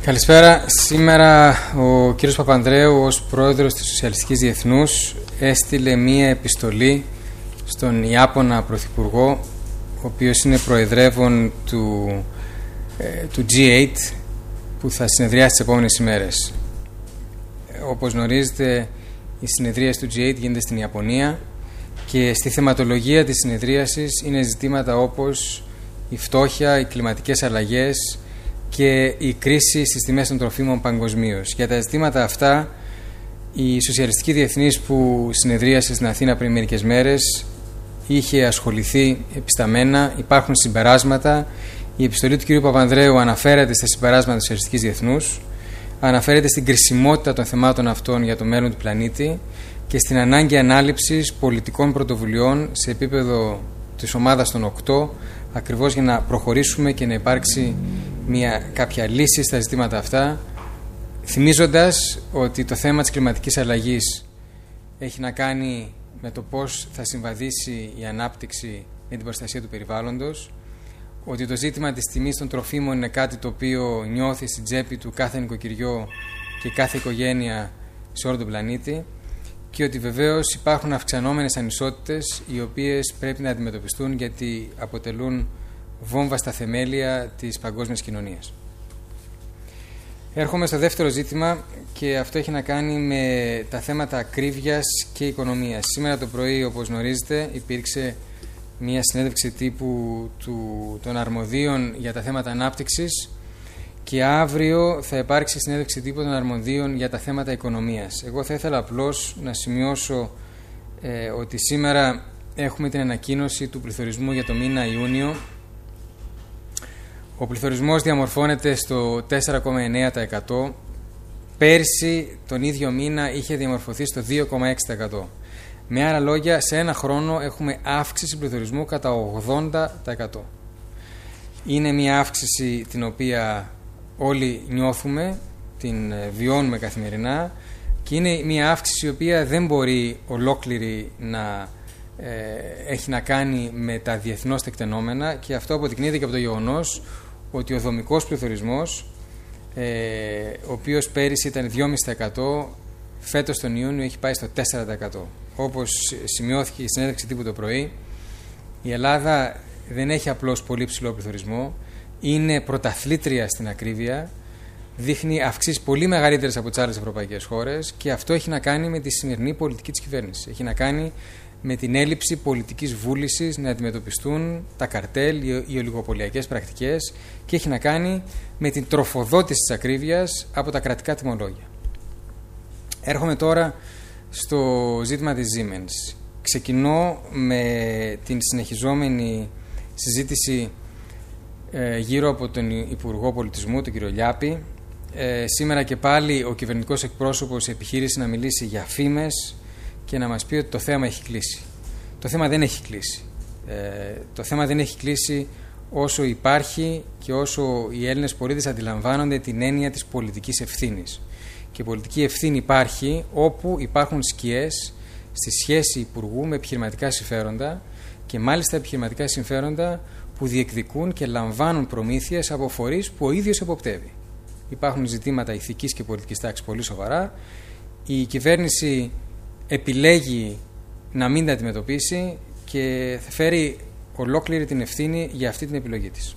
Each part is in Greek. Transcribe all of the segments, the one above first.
Καλησπέρα. Σήμερα ο κύριος Παπανδρέου ως πρόεδρος της Σοσιαλιστικής Διεθνούς έστειλε μία επιστολή στον Ιάπωνα Πρωθυπουργό, ο οποίος είναι προεδρεύων του G8 που θα συνεδριάσει τις επόμενες ημέρες. Όπως γνωρίζετε, η συνεδρίαση του G8 γίνεται στην Ιαπωνία και στη θεματολογία της συνεδρίασης είναι ζητήματα όπως η φτώχεια, οι κλιματικές αλλαγές και η κρίση στις τιμές των τροφίμων παγκοσμίως. Για τα ζητήματα αυτά, η Σοσιαλιστική Διεθνής που συνεδρίασε στην Αθήνα πριν μερικές μέρες είχε ασχοληθεί επισταμένα, υπάρχουν συμπεράσματα. Η επιστολή του κ. Παπανδρέου αναφέρεται στα συμπεράσματα της Σοσιαλιστικής Διεθνούς, αναφέρεται στην κρισιμότητα των θεμάτων αυτών για το μέλλον του πλανήτη και στην ανάγκη ανάληψης πολιτικών πρωτοβουλειών σε επίπεδο της ομάδας των 8, ακριβώς για να προχωρήσουμε και να υπάρξει κάποια λύση στα ζητήματα αυτά, θυμίζοντας ότι το θέμα της κλιματικής αλλαγής έχει να κάνει με το πώς θα συμβαδίσει η ανάπτυξη με την προστασία του περιβάλλοντος, ότι το ζήτημα της τιμής των τροφίμων είναι κάτι το οποίο νιώθει στην τσέπη του κάθε νοικοκυριό και κάθε οικογένεια σε όλο τον πλανήτη και ότι βεβαίως υπάρχουν αυξανόμενες ανισότητες οι οποίες πρέπει να αντιμετωπιστούν γιατί αποτελούν βόμβα στα θεμέλια της παγκόσμιας κοινωνίας. Έρχομαι στο δεύτερο ζήτημα και αυτό έχει να κάνει με τα θέματα ακρίβειας και οικονομίας. Σήμερα το πρωί, όπως γνωρίζετε, υπήρξε μια συνέντευξη τύπου των αρμοδίων για τα θέματα ανάπτυξης και αύριο θα υπάρξει συνέντευξη τύπου των αρμοδίων για τα θέματα οικονομίας. Εγώ θα ήθελα απλώς να σημειώσω ότι σήμερα έχουμε την ανακοίνωση του πληθωρισμού για το μήνα Ιούνιο. Ο πληθωρισμός διαμορφώνεται στο 4,9%. Πέρσι τον ίδιο μήνα είχε διαμορφωθεί στο 2,6%. Με άλλα λόγια, σε ένα χρόνο έχουμε αύξηση πληθωρισμού κατά 80%. Είναι μια αύξηση την οποία όλοι νιώθουμε, την βιώνουμε καθημερινά και είναι μια αύξηση η οποία δεν μπορεί ολόκληρη να έχει να κάνει με τα διεθνώς τεκτενόμενα και αυτό αποδεικνύεται και από το γεγονός ότι ο δομικός πληθωρισμός, ο οποίος πέρυσι ήταν 2,5%, φέτος τον Ιούνιο έχει πάει στο 4%. Όπως σημειώθηκε η συνέντευξη τύπου το πρωί, η Ελλάδα δεν έχει απλώς πολύ ψηλό πληθωρισμό, είναι πρωταθλήτρια στην ακρίβεια, δείχνει αυξήσεις πολύ μεγαλύτερες από τις άλλες ευρωπαϊκές χώρες και αυτό έχει να κάνει με τη σημερινή πολιτική της κυβέρνησης. Έχει να κάνει με την έλλειψη πολιτικής βούλησης να αντιμετωπιστούν τα καρτέλ, οι ολιγοπωλιακές πρακτικές και έχει να κάνει με την τροφοδότηση της ακρίβειας από τα κρατικά τιμολόγια. Έρχομαι τώρα στο ζήτημα της Siemens. Ξεκινώ με την συνεχιζόμενη συζήτηση γύρω από τον Υπουργό Πολιτισμού, τον κύριο Λιάπη. Σήμερα και πάλι ο κυβερνητικός εκπρόσωπος επιχείρησε να μιλήσει για φήμες και να μας πει ότι το θέμα έχει κλείσει. Το θέμα δεν έχει κλείσει. Το θέμα δεν έχει κλείσει όσο υπάρχει και όσο οι Έλληνες πολίτες αντιλαμβάνονται την έννοια της πολιτικής ευθύνης. Και η πολιτική ευθύνη υπάρχει όπου υπάρχουν σκιές στη σχέση υπουργού με επιχειρηματικά συμφέροντα και μάλιστα επιχειρηματικά συμφέροντα που διεκδικούν και λαμβάνουν προμήθειες από φορείς που ο ίδιος εποπτεύει. Υπάρχουν ζητήματα ηθικής και πολιτικής τάξης πολύ σοβαρά. Η κυβέρνηση επιλέγει να μην τα αντιμετωπίσει και θα φέρει ολόκληρη την ευθύνη για αυτή την επιλογή της.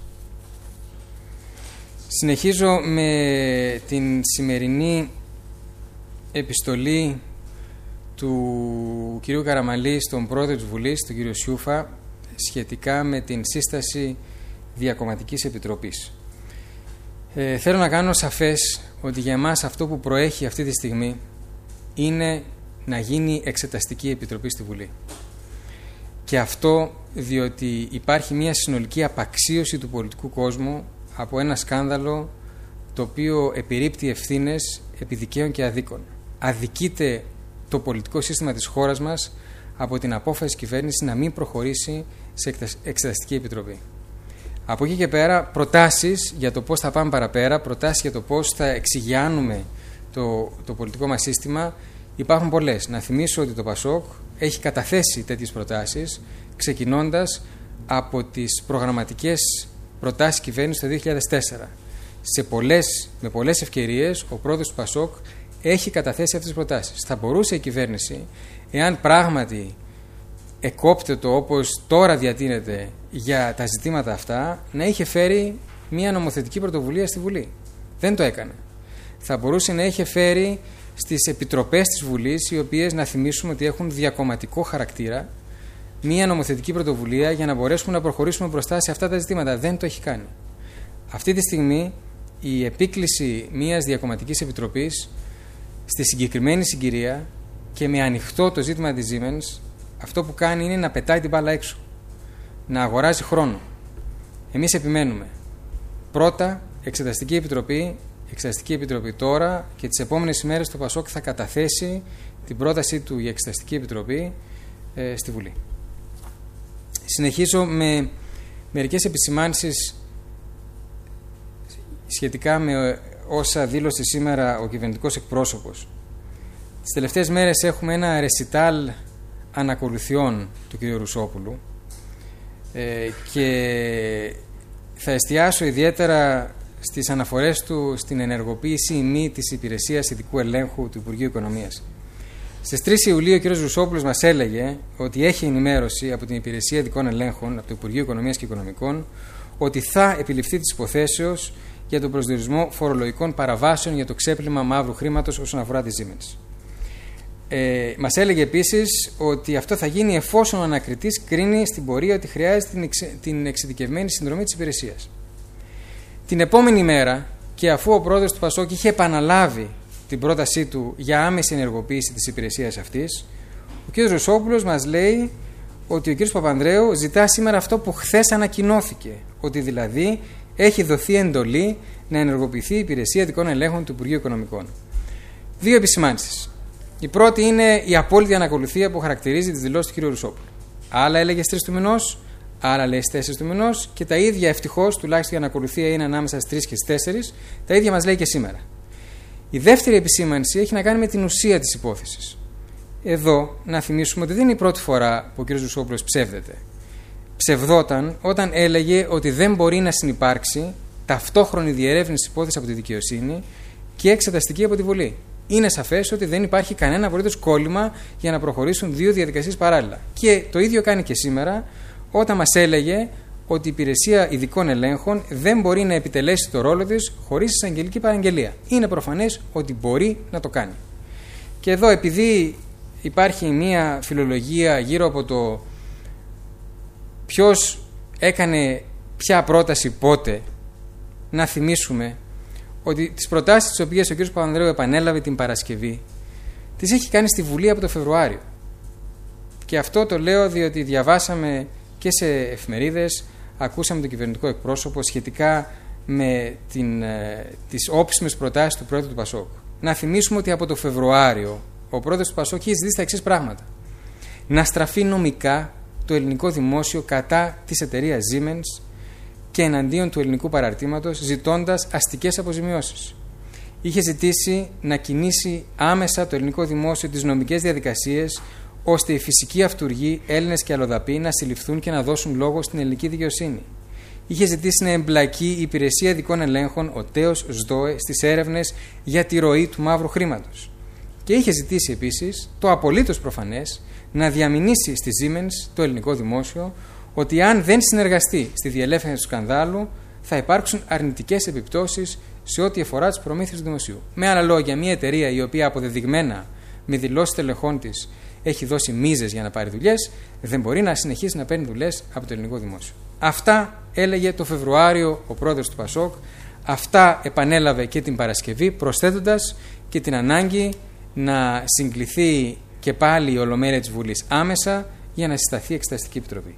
Συνεχίζω με την σημερινή επιστολή του κυρίου Καραμανλή στον πρόεδρο της Βουλής, τον κύριο Σιούφα, σχετικά με την σύσταση διακομματικής επιτροπής. Θέλω να κάνω σαφές ότι για εμάς αυτό που προέχει αυτή τη στιγμή είναι να γίνει εξεταστική επιτροπή στη Βουλή. Και αυτό διότι υπάρχει μια συνολική απαξίωση του πολιτικού κόσμου από ένα σκάνδαλο το οποίο επιρρύπτει ευθύνες επί δικαίων και αδίκων. Αδικείται το πολιτικό σύστημα της χώρας μας από την απόφαση της κυβέρνησης να μην προχωρήσει σε εξεταστική επιτροπή. Από εκεί και πέρα προτάσεις για το πώς θα πάμε παραπέρα, προτάσεις για το πώς θα εξηγιάνουμε το πολιτικό μας σύστημα υπάρχουν πολλές. Να θυμίσω ότι το ΠΑΣΟΚ έχει καταθέσει τέτοιες προτάσεις ξεκινώντας από τις προγραμματικές προτάσεις κυβέρνησης το 2004 με πολλές ευκαιρίες ο πρόεδρος του ΠΑΣΟΚ έχει καταθέσει αυτές τις προτάσεις. Θα μπορούσε η κυβέρνηση, εάν πράγματι εκόπτεται όπως τώρα διατείνεται για τα ζητήματα αυτά, να είχε φέρει μια νομοθετική πρωτοβουλία στη Βουλή. Δεν το έκανε. Θα μπορούσε να είχε φέρει στις επιτροπές της Βουλής, οι οποίες, να θυμίσουμε ότι έχουν διακομματικό χαρακτήρα, μια νομοθετική πρωτοβουλία για να μπορέσουμε να προχωρήσουμε μπροστά σε αυτά τα ζητήματα. Δεν το έχει κάνει. Αυτή τη στιγμή η επίκληση μιας διακομματικής επιτροπής στη συγκεκριμένη συγκυρία και με ανοιχτό το ζήτημα της Siemens, αυτό που κάνει είναι να πετάει την μπάλα έξω, να αγοράζει χρόνο. Εμείς επιμένουμε. Πρώτα, Εξεταστική Επιτροπή τώρα, και τις επόμενες ημέρες το ΠΑΣΟΚ θα καταθέσει την πρότασή του για Εξεταστική Επιτροπή στη Βουλή. Συνεχίζω με μερικές επισημάνσεις σχετικά με όσα δήλωσε σήμερα ο κυβερνητικός εκπρόσωπος. Τις τελευταίες μέρες έχουμε ένα ρεσιτάλ ανακολουθιών του κ. Ρουσόπουλου και θα εστιάσω ιδιαίτερα στις αναφορές του στην ενεργοποίηση ή μη της υπηρεσίας ειδικού ελέγχου του Υπουργείου Οικονομίας. Στις 3 Ιουλίου ο κ. Ρουσόπουλος μας έλεγε ότι έχει ενημέρωση από την Υπηρεσία Ειδικών Ελέγχων, από το Υπουργείο Οικονομίας και Οικονομικών, ότι θα επιληφθεί της υποθέσεως για τον προσδιορισμό φορολογικών παραβάσεων για το ξέπλυμα μαύρου χρήματος όσον αφορά τη Siemens. Μας έλεγε επίσης ότι αυτό θα γίνει εφόσον ο ανακριτής κρίνει στην πορεία ότι χρειάζεται την εξειδικευμένη συνδρομή της υπηρεσίας. Την επόμενη μέρα, και αφού ο πρόεδρος του ΠΑΣΟΚ είχε επαναλάβει την πρότασή του για άμεση ενεργοποίηση της υπηρεσίας αυτής, ο κ. Ρουσόπουλος μας λέει ότι ο κ. Παπανδρέου ζητά σήμερα αυτό που χθες ανακοινώθηκε, ότι δηλαδή έχει δοθεί εντολή να ενεργοποιηθεί η Υπηρεσία Ειδικών Ελέγχων του Υπουργείου Οικονομικών. 2 επισημάνσεις. Η πρώτη είναι η απόλυτη ανακολουθία που χαρακτηρίζει τις δηλώσεις του κ. Ρουσόπουλου. Άλλα έλεγε στις 3 του μηνός, άλλα λέει στις 4 του μηνός, και τα ίδια ευτυχώς, τουλάχιστον η ανακολουθία είναι ανάμεσα στις 3 και στις 4, τα ίδια μας λέει και σήμερα. Η δεύτερη επισήμανση έχει να κάνει με την ουσία της υπόθεσης. Εδώ να θυμίσουμε ότι δεν είναι η πρώτη φορά που ο κ. Ρουσόπουλος ψεύδεται. Ψευδόταν όταν έλεγε ότι δεν μπορεί να συνυπάρξει ταυτόχρονη διερεύνηση υπόθεση από τη δικαιοσύνη και εξεταστική από τη Βουλή. Είναι σαφές ότι δεν υπάρχει κανένα απολύτως κόλλημα για να προχωρήσουν 2 διαδικασίες παράλληλα. Και το ίδιο κάνει και σήμερα, όταν μας έλεγε ότι η Υπηρεσία Ειδικών Ελέγχων δεν μπορεί να επιτελέσει το ρόλο της χωρίς εισαγγελική παραγγελία. Είναι προφανές ότι μπορεί να το κάνει. Και εδώ, επειδή υπάρχει μια φιλολογία γύρω από το ποιος έκανε ποια πρόταση πότε, να θυμίσουμε ότι τις προτάσεις τις οποίες ο κ. Παπανδρέου επανέλαβε την Παρασκευή τις έχει κάνει στη Βουλή από το Φεβρουάριο. Και αυτό το λέω διότι διαβάσαμε και σε εφημερίδες, ακούσαμε τον κυβερνητικό εκπρόσωπο σχετικά με τις όψιμες προτάσεις του πρόεδρου του ΠΑΣΟΚ. Να θυμίσουμε ότι από το Φεβρουάριο ο πρόεδρος του ΠΑΣΟΚ έχει ζητήσει τα εξής πράγματα. Να στραφεί νομικά το ελληνικό δημόσιο κατά της εταιρείας Siemens και εναντίον του ελληνικού παραρτήματος, ζητώντας αστικές αποζημιώσεις. Είχε ζητήσει να κινήσει άμεσα το ελληνικό δημόσιο τις νομικές διαδικασίες, ώστε οι φυσικοί αυτουργοί, Έλληνες και αλλοδαποί, να συλληφθούν και να δώσουν λόγο στην ελληνική δικαιοσύνη. Είχε ζητήσει να εμπλακεί η Υπηρεσία Ειδικών Ελέγχων, ο τέος ΣΔΟΕ, στις έρευνες για τη ροή του μαύρου χρήματος. Και είχε ζητήσει επίσης, το απολύτως προφανές, να διαμηνήσει στη Siemens το ελληνικό δημόσιο ότι αν δεν συνεργαστεί στη διελεύθερη του σκανδάλου θα υπάρξουν αρνητικές επιπτώσεις σε ό,τι αφορά τις προμήθειες του δημοσίου. Με άλλα λόγια, μια εταιρεία η οποία αποδεδειγμένα με δηλώσεις τελεχών της έχει δώσει μίζες για να πάρει δουλειές, δεν μπορεί να συνεχίσει να παίρνει δουλειές από το ελληνικό δημόσιο. Αυτά έλεγε το Φεβρουάριο ο πρόεδρος του ΠΑΣΟΚ, αυτά επανέλαβε και την Παρασκευή, προσθέτοντας και την ανάγκη να συγκληθεί και πάλι η Ολομέλεια της Βουλής άμεσα για να συσταθεί Εξεταστική Επιτροπή.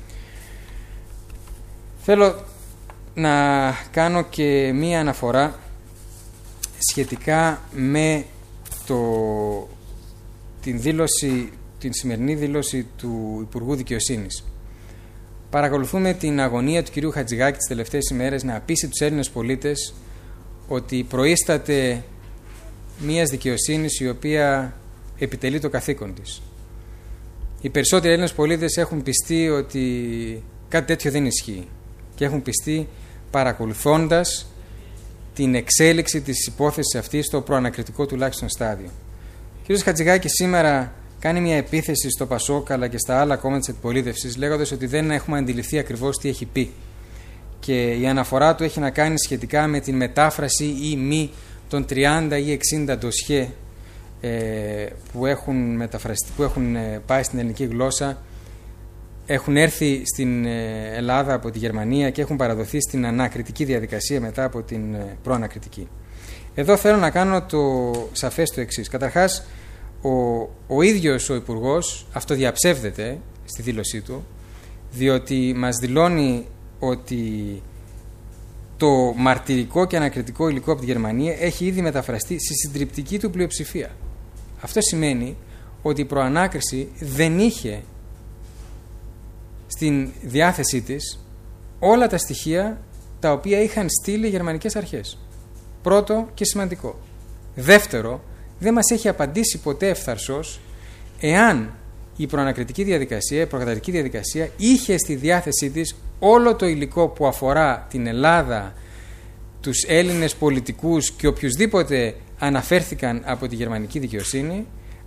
Θέλω να κάνω και μία αναφορά σχετικά με την σημερινή δήλωση του Υπουργού Δικαιοσύνης. Παρακολουθούμε την αγωνία του κυρίου Χατζηγάκη τις τελευταίες ημέρες να πείσει τους Έλληνες πολίτες ότι προείσταται μιας δικαιοσύνης η οποία επιτελεί το καθήκον της. Οι περισσότεροι Έλληνες πολίτες έχουν πιστεί ότι κάτι τέτοιο δεν ισχύει και έχουν πιστεί παρακολουθώντας την εξέλιξη της υπόθεσης αυτής στο προανακριτικό τουλάχιστον στάδιο. Ο κ. Χατζηγάκης σήμερα κάνει μια επίθεση στο ΠΑΣΟΚ αλλά και στα άλλα κόμματα της αντιπολίτευσης, λέγοντας ότι δεν έχουμε αντιληφθεί ακριβώς τι έχει πει. Και η αναφορά του έχει να κάνει σχετικά με την μετάφραση ή μη των 30 ή 60 ντοσιέ που έχουν πάει στην ελληνική γλώσσα, έχουν έρθει στην Ελλάδα από τη Γερμανία και έχουν παραδοθεί στην ανακριτική διαδικασία μετά από την προανακριτική. Εδώ θέλω να κάνω σαφές το εξής. Καταρχάς, ο ίδιος ο Υπουργός αυτοδιαψεύδεται στη δήλωσή του, διότι μας δηλώνει ότι το μαρτυρικό και ανακριτικό υλικό από τη Γερμανία έχει ήδη μεταφραστεί στη συντριπτική του πλειοψηφία. Αυτό σημαίνει ότι η προανάκριση δεν είχε στην διάθεσή της όλα τα στοιχεία τα οποία είχαν στείλει οι γερμανικές αρχές. Πρώτο και σημαντικό. Δεύτερο, δεν μας έχει απαντήσει ποτέ ευθαρσώς εάν η προανακριτική διαδικασία, η προκαταρκτική διαδικασία είχε στη διάθεσή της όλο το υλικό που αφορά την Ελλάδα, τους Έλληνες πολιτικούς και οποιουσδήποτε αναφέρθηκαν από τη γερμανική δικαιοσύνη,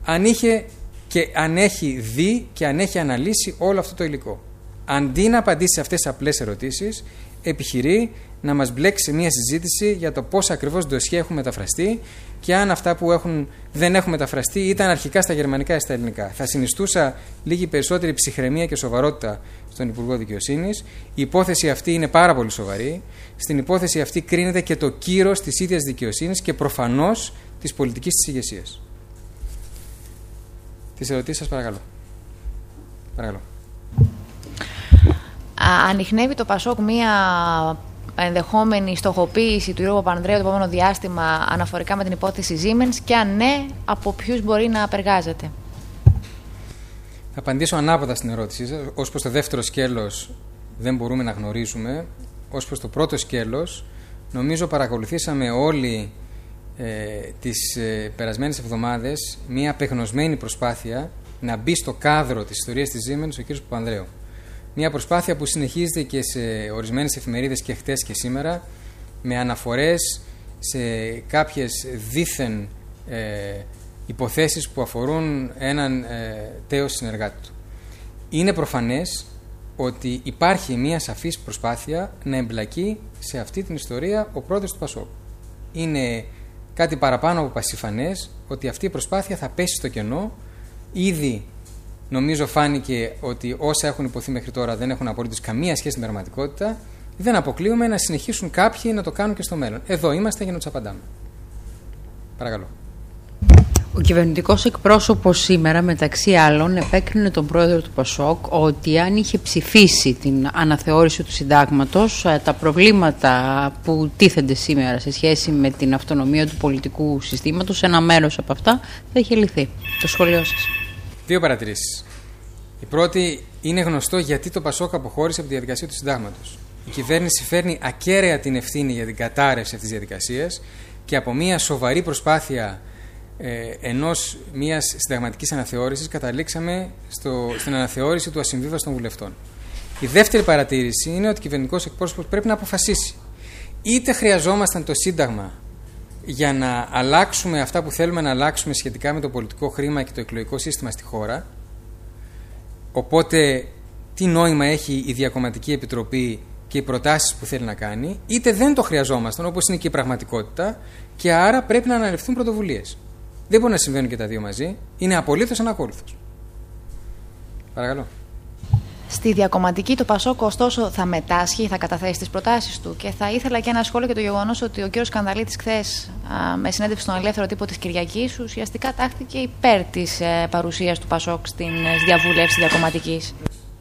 αν έχει δει και αν έχει αναλύσει όλο αυτό το υλικό. Αντί να απαντήσει σε αυτές τις απλές ερωτήσεις, επιχειρεί να μας μπλέξει σε μια συζήτηση για το πώς ακριβώς ντοσιέ έχουν μεταφραστεί και αν αυτά που δεν έχουν μεταφραστεί ήταν αρχικά στα γερμανικά ή στα ελληνικά. Θα συνιστούσα λίγη περισσότερη ψυχραιμία και σοβαρότητα στον Υπουργό Δικαιοσύνης. Η υπόθεση αυτή είναι πάρα πολύ σοβαρή. Στην υπόθεση αυτή κρίνεται και το κύρος της ίδιας δικαιοσύνης και προφανώς της πολιτικής της ηγεσίας. Τις ερωτήσεις σας παρακαλώ. Παρακαλώ. Ανιχνεύει το ΠΑΣΟΚ μία ενδεχόμενη στοχοποίηση του Γιώργου Παπανδρέου το επόμενο διάστημα αναφορικά με την υπόθεση Siemens και αν ναι, από ποιους μπορεί να απεργάζεται? Θα απαντήσω ανάποδα στην ερώτησή σας. Ως προς το δεύτερο σκέλος δεν μπορούμε να γνωρίζουμε. Ως προς το πρώτο σκέλος, νομίζω παρακολουθήσαμε όλοι τις περασμένες εβδομάδες μια απεγνωσμένη προσπάθεια να μπει στο κάδρο της ιστορίας της Siemens ο κ. Παπανδρέου. Μια προσπάθεια που συνεχίζεται και σε ορισμένες εφημερίδες και χτες και σήμερα, με αναφορές σε κάποιες δήθεν υποθέσεις που αφορούν έναν τέος συνεργάτη του. Είναι προφανές ότι υπάρχει μια σαφής προσπάθεια να εμπλακεί σε αυτή την ιστορία ο πρόεδρος του ΠΑΣΟΚ. Είναι κάτι παραπάνω από πασιφανές ότι αυτή η προσπάθεια θα πέσει στο κενό. Ήδη νομίζω φάνηκε ότι όσα έχουν υποθεί μέχρι τώρα δεν έχουν απολύτως καμία σχέση με την πραγματικότητα. Δεν αποκλείουμε να συνεχίσουν κάποιοι να το κάνουν και στο μέλλον. Εδώ είμαστε για να τους απαντάμε. Παρακαλώ. Ο κυβερνητικός εκπρόσωπος σήμερα, μεταξύ άλλων, επέκρινε τον πρόεδρο του ΠΑΣΟΚ ότι αν είχε ψηφίσει την αναθεώρηση του συντάγματος, τα προβλήματα που τίθενται σήμερα σε σχέση με την αυτονομία του πολιτικού συστήματος, ένα μέρος από αυτά θα είχε λυθεί. Το σχόλιο σας. Δύο παρατηρήσεις. Η πρώτη, είναι γνωστό γιατί το ΠΑΣΟΚ αποχώρησε από τη διαδικασία του συντάγματος. Η κυβέρνηση φέρνει ακέραια την ευθύνη για την κατάρρευση αυτής της διαδικασίας και από μια σοβαρή προσπάθεια μιας συνταγματικής αναθεώρησης καταλήξαμε στην αναθεώρηση του ασυμβίβαστου των βουλευτών. Η δεύτερη παρατήρηση είναι ότι ο κυβερνητικός εκπρόσωπος πρέπει να αποφασίσει. Είτε χρειαζόμασταν το Σύνταγμα για να αλλάξουμε αυτά που θέλουμε να αλλάξουμε σχετικά με το πολιτικό χρήμα και το εκλογικό σύστημα στη χώρα, οπότε τι νόημα έχει η Διακομματική Επιτροπή και οι προτάσεις που θέλει να κάνει, είτε δεν το χρειαζόμασταν όπως είναι και η πραγματικότητα και άρα πρέπει να αναλυφθούν πρωτοβουλίες. Δεν μπορεί να συμβαίνουν και τα δύο μαζί. Είναι απολύτως ανακόλουθος. Παρακαλώ. Στη Διακομματική το ΠΑΣΟΚ ωστόσο θα μετάσχει, θα καταθέσει τις προτάσεις του και θα ήθελα και ένα σχόλιο για το γεγονός ότι ο κ. Σκανδαλίτης χθες με συνέντευξη στον Ελεύθερο Τύπο της Κυριακής ουσιαστικά τάχθηκε υπέρ της παρουσίας του ΠΑΣΟΚ στην διαβούλευση Διακομματικής.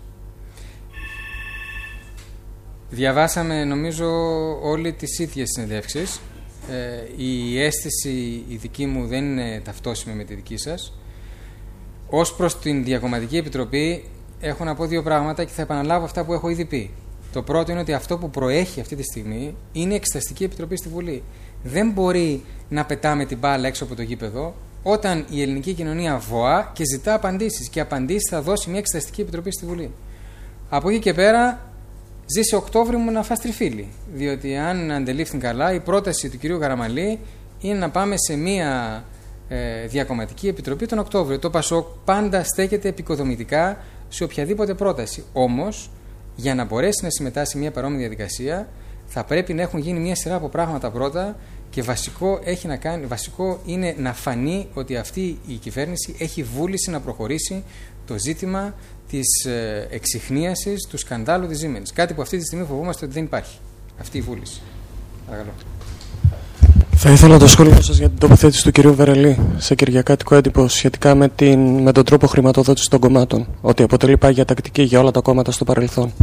Διαβάσαμε νομίζω όλοι τις ίδιες συνεντεύξεις. Η αίσθηση η δική μου δεν είναι ταυτόσιμη με τη δική σας. Ως προς την Διακομματική Επιτροπή έχω να πω δύο πράγματα και θα επαναλάβω αυτά που έχω ήδη πει. Το πρώτο είναι ότι αυτό που προέχει αυτή τη στιγμή είναι η Εξεταστική Επιτροπή στη Βουλή. Δεν μπορεί να πετάμε την μπάλα έξω από το γήπεδο όταν η ελληνική κοινωνία βοά και ζητά απαντήσεις. Και απαντήσεις θα δώσει μια Εξεταστική Επιτροπή στη Βουλή. Από εκεί και πέρα ζήσει Οκτώβριο μου να φας τριφύλι. Διότι αν αντελήφθην καλά, η πρόταση του κυρίου Καραμαλή είναι να πάμε σε μία διακομματική επιτροπή τον Οκτώβριο. Το ΠΑΣΟΚ πάντα στέκεται επικοδομητικά σε οποιαδήποτε πρόταση. Όμως, για να μπορέσει να συμμετάσχει σε μία παρόμοια διαδικασία, θα πρέπει να έχουν γίνει μία σειρά από πράγματα πρώτα και βασικό είναι να φανεί ότι αυτή η κυβέρνηση έχει βούληση να προχωρήσει το ζήτημα της εξιχνίασης του σκανδάλου της Siemens. Κάτι που αυτή τη στιγμή φοβόμαστε ότι δεν υπάρχει. Αυτή η βούληση. Παρακαλώ. Θα ήθελα το σχόλιο σας για την τοποθέτηση του κυρίου Βερελή σε κυριακάτικο έντυπο σχετικά με τον τρόπο χρηματοδότησης των κομμάτων. Ότι αποτελεί πάγια τακτική για όλα τα κόμματα στο παρελθόν.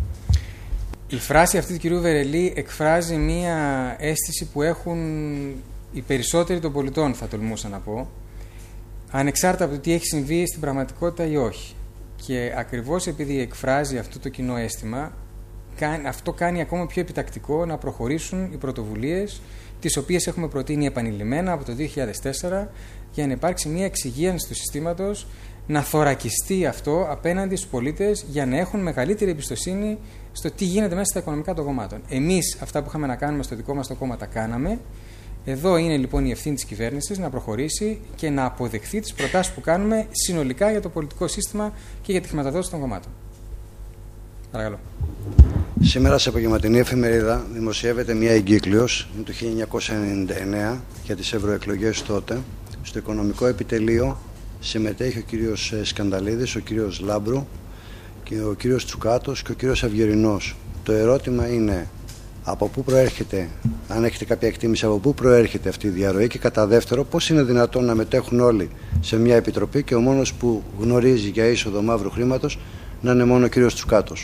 Η φράση αυτή του κυρίου Βερελή εκφράζει μία αίσθηση που έχουν οι περισσότεροι των πολιτών, θα τολμούσα να πω, ανεξάρτητα από το τι έχει συμβεί στην πραγματικότητα ή όχι. Και ακριβώς επειδή εκφράζει αυτό το κοινό αίσθημα, αυτό κάνει ακόμα πιο επιτακτικό να προχωρήσουν οι πρωτοβουλίες τις οποίες έχουμε προτείνει επανειλημμένα από το 2004 για να υπάρξει μια εξυγίανση του συστήματος, να θωρακιστεί αυτό απέναντι στους πολίτες για να έχουν μεγαλύτερη εμπιστοσύνη στο τι γίνεται μέσα στα οικονομικά των κομμάτων. Εμείς αυτά που είχαμε να κάνουμε στο δικό μας το κόμμα τα κάναμε. Εδώ είναι λοιπόν η ευθύνη της κυβέρνησης να προχωρήσει και να αποδεχθεί τις προτάσεις που κάνουμε συνολικά για το πολιτικό σύστημα και για τη χρηματοδότηση των κομμάτων. Παρακαλώ. Σήμερα σε απογευματινή εφημερίδα δημοσιεύεται μια εγκύκλειος του 1999 για τις ευρωεκλογές τότε. Στο οικονομικό επιτελείο συμμετέχει ο κύριος Σκανδαλίδης, ο κύριος Λάμπρου και ο κύριος Τσουκάτος και ο κύριος Αυγερινός. Το ερώτημα είναι από πού προέρχεται, αν έχετε κάποια εκτίμηση, από πού προέρχεται αυτή η διαρροή και κατά δεύτερο πώς είναι δυνατόν να μετέχουν όλοι σε μια επιτροπή και ο μόνος που γνωρίζει για είσοδο μαύρου χρήματος να είναι μόνο ο κύριος Τσουκάτος.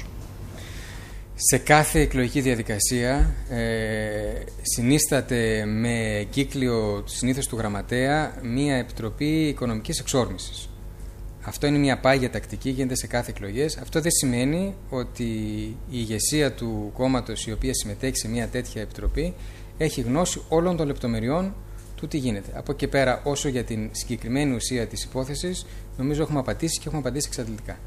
Σε κάθε εκλογική διαδικασία συνίσταται με κύκλιο συνήθως του γραμματέα μία επιτροπή οικονομικής εξόρμησης. Αυτό είναι μια πάγια τακτική, γίνεται σε κάθε εκλογές. Αυτό δεν σημαίνει ότι η ηγεσία του κόμματος η οποία συμμετέχει σε μια τέτοια επιτροπή έχει γνώση όλων των λεπτομεριών του τι γίνεται. Από εκεί πέρα, όσο για την συγκεκριμένη ουσία της υπόθεσης, νομίζω έχουμε απαντήσει και έχουμε απαντήσει εξαντλητικά.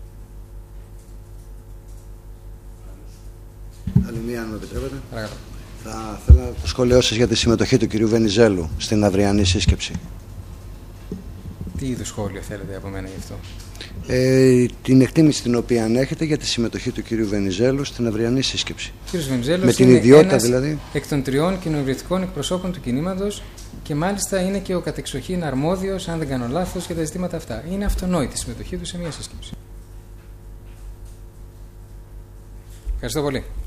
Άλλη μία, αν με επιτρέπετε. Παρακαλώ. Θα ήθελα το σχόλιο σας για τη συμμετοχή του κυρίου Βενιζέλου στην αυριανή σύσκεψη. Τι είδους σχόλιο θέλετε από μένα γι' αυτό? Την εκτίμηση την οποία ανέχετε για τη συμμετοχή του κυρίου Βενιζέλου στην αυριανή σύσκεψη. Ο κύριος Βενιζέλος με την είναι ιδιότητα ένας δηλαδή εκ των 3 κοινοβουλευτικών εκπροσώπων του κινήματος και μάλιστα είναι και ο κατεξοχήν αρμόδιος, αν δεν κάνω λάθος, για τα ζητήματα αυτά. Είναι αυτονόητη η συμμετοχή του σε μια σύσκεψη. Ευχαριστώ πολύ.